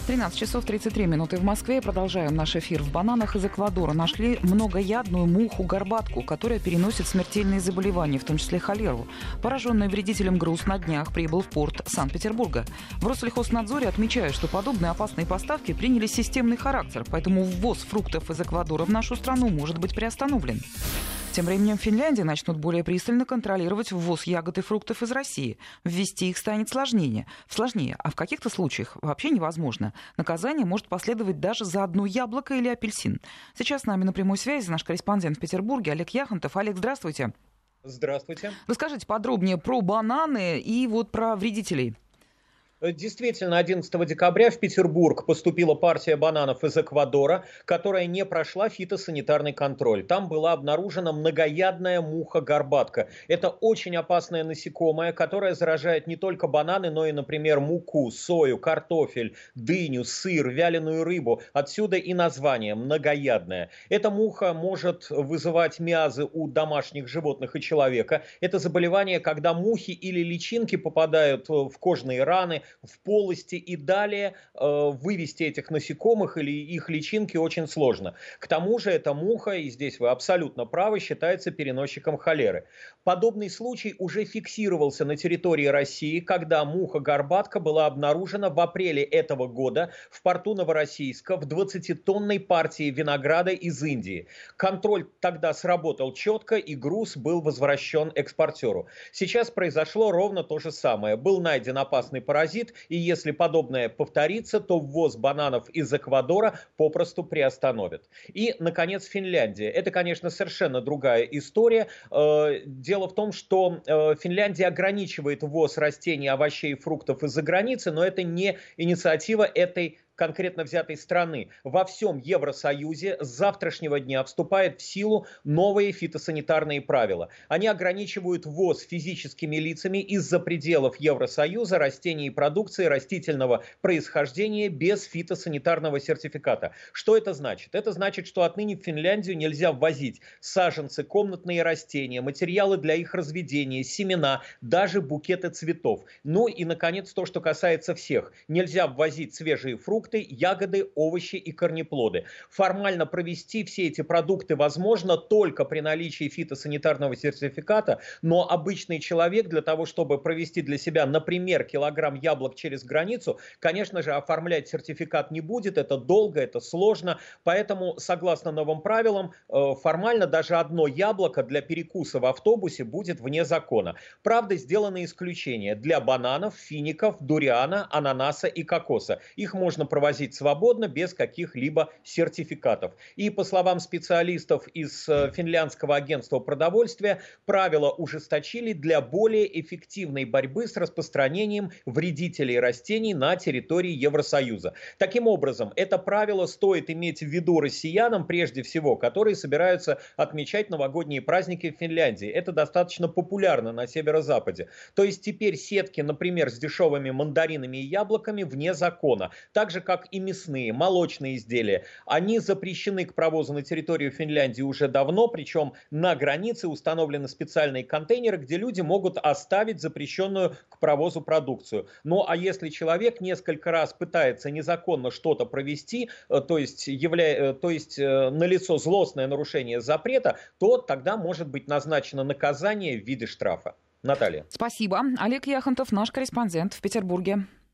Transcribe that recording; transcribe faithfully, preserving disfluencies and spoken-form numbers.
тринадцать часов тридцать три минуты в Москве. Продолжаем наш эфир. В бананах из Эквадора нашли многоядную муху-горбатку, которая переносит смертельные заболевания, в том числе холеру. Пораженный вредителем груз на днях прибыл в порт Санкт-Петербурга. В Россельхознадзоре отмечают, что подобные опасные поставки приняли системный характер, поэтому ввоз фруктов из Эквадора в нашу страну может быть приостановлен. Тем временем в Финляндии начнут более пристально контролировать ввоз ягод и фруктов из России. Ввести их станет сложнее, сложнее, а в каких-то случаях вообще невозможно. Наказание может последовать даже за одно яблоко или апельсин. Сейчас с нами на прямой связи наш корреспондент в Петербурге Олег Яхонтов. Олег, здравствуйте. Здравствуйте. Расскажите подробнее про бананы и вот про вредителей. Действительно, одиннадцатого декабря в Петербург поступила партия бананов из Эквадора, которая не прошла фитосанитарный контроль. Там была обнаружена многоядная муха-горбатка. Это очень опасное насекомое, которое заражает не только бананы, но и, например, муку, сою, картофель, дыню, сыр, вяленую рыбу. Отсюда и название многоядная. Эта муха может вызывать миазы у домашних животных и человека. Это заболевание, когда мухи или личинки попадают в кожные раны, в полости, и далее э, вывести этих насекомых или их личинки очень сложно. К тому же эта муха, и здесь вы абсолютно правы, считается переносчиком холеры. Подобный случай уже фиксировался на территории России, когда муха-горбатка была обнаружена в апреле этого года в порту Новороссийска в двадцатитонной партии винограда из Индии. Контроль тогда сработал четко, и груз был возвращен экспортеру. Сейчас произошло ровно то же самое. Был найден опасный паразит, и если подобное повторится, то ввоз бананов из Эквадора попросту приостановят. И, наконец, Финляндия. Это, конечно, совершенно другая история. Дело в том, что Финляндия ограничивает ввоз растений, овощей и фруктов из-за границы, но это не инициатива этой конкретно взятой страны. Во всем Евросоюзе с завтрашнего дня вступают в силу новые фитосанитарные правила. Они ограничивают ввоз физическими лицами из-за пределов Евросоюза растений и продукции растительного происхождения без фитосанитарного сертификата. Что это значит? Это значит, что отныне в Финляндию нельзя ввозить саженцы, комнатные растения, материалы для их разведения, семена, даже букеты цветов. Ну и, наконец, то, что касается всех. Нельзя ввозить свежие фрукты, ягоды, овощи и корнеплоды. Формально провести все эти продукты возможно только при наличии фитосанитарного сертификата, но обычный человек для того, чтобы провести для себя, например, килограмм яблок через границу, конечно же, оформлять сертификат не будет, это долго, это сложно, поэтому, согласно новым правилам, формально даже одно яблоко для перекуса в автобусе будет вне закона. Правда, сделаны исключения для бананов, фиников, дуриана, ананаса и кокоса. Их можно провозить свободно, без каких-либо сертификатов. И по словам специалистов из финляндского агентства продовольствия, правила ужесточили для более эффективной борьбы с распространением вредителей растений на территории Евросоюза. Таким образом, это правило стоит иметь в виду россиянам, прежде всего, которые собираются отмечать новогодние праздники в Финляндии. Это достаточно популярно на северо-западе. То есть теперь сетки, например, с дешевыми мандаринами и яблоками вне закона. Также как и мясные, молочные изделия. Они запрещены к провозу на территорию Финляндии уже давно, причем на границе установлены специальные контейнеры, где люди могут оставить запрещенную к провозу продукцию. Ну а если человек несколько раз пытается незаконно что-то провести, то есть, явля... то есть налицо злостное нарушение запрета, то тогда может быть назначено наказание в виде штрафа. Наталья. Спасибо. Олег Яхонтов, наш корреспондент в Петербурге.